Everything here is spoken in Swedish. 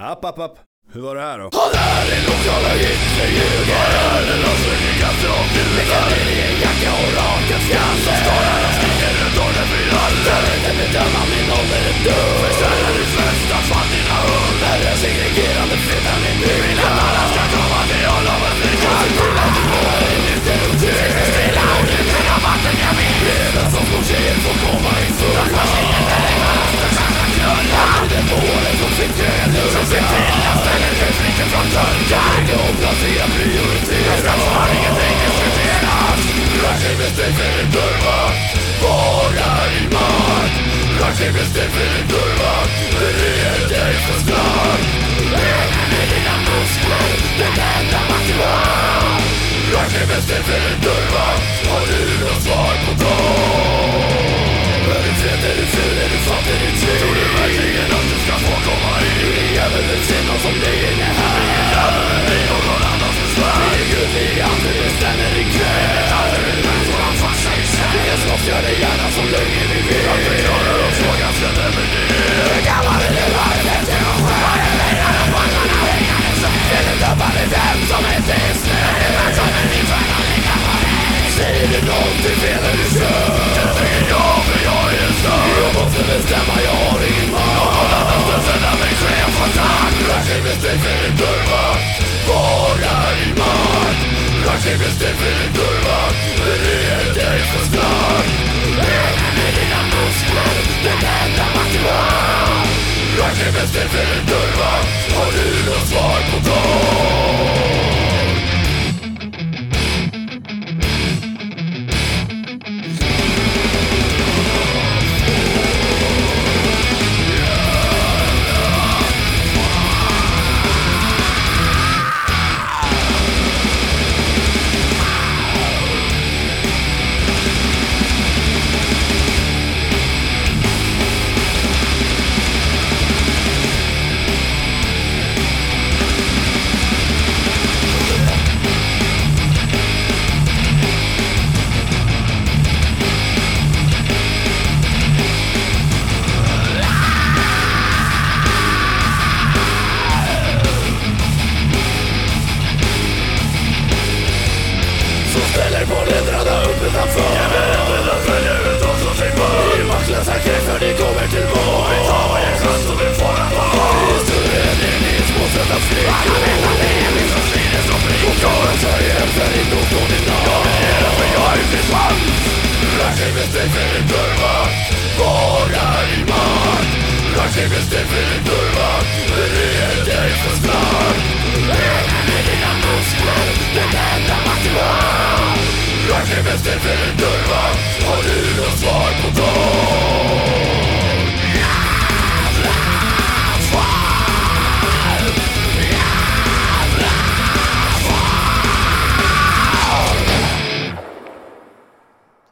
App. Hur var det här då? Han är en lokala inte ljuger. Han är den lösningaste och till lyckan i en jacka och rakat skalle. Som skarar och skriker runt ordnen för alla. Kan inte bedöma min ålder är dum. Förstärker i flesta fall dina hundar. Är en segregerande feta min bygg. Vill att alla ska komma till och lova att flyga. Se till att du går i nykter och trygg. Sitter stilla och njuter av vatten jag vill. Redan som små tjejer får komma i full. Tackars ingen där det går. Största knulla. Tiden på året som fick en lugg. Så se till att ställa dig flicken från dörren. Lägga och placera prioritera. Jag ska ha ingenting diskuteras. Rör sig bestämt för en dörrvakt. Bara i makt. Rör sig bestämt för en dörrvakt. Bered dig för stark. Räkna med dina muskler. Den enda makt du har. Rör sig bestämt för en dörrvakt. Har du något svar på dem? Är du fet, är du ful, är du fatt, är du trygg? Tror du verkligen att du ska få komma in? Du är jävel vill se någon som dig inne här. Du är jävel med dig någon annans besvär. Vi är gullig i allt, du ställer i kväll. Allt är en män som han fasta i sig. Det är slåss, gör det gärna så länge vi vill. Att vi klarar oss frågan ställer med det. Du är gammal, du har ett efter och själv. Vad är menar och pannorna hängande så? Är du döpad i vem som inte är snö? Är det vem som är din för att lägga på dig? Säger du någonting fel är du kör. Jag säger ja, för jag är en stör. Jag måste bestämma, jag har ingen man. Någon annan ska sända mig chef för tack. Rör sig bestämt för en dörrvakt. Bara i makt. Rör sig bestämt för en dörrvakt. Bered dig för stark. Räkna med dina muskler. Den enda makt du har. Rör sig bestämt för en dörrvakt. Har du något svar på dem? Rör sig bestämt för en dörrvakt.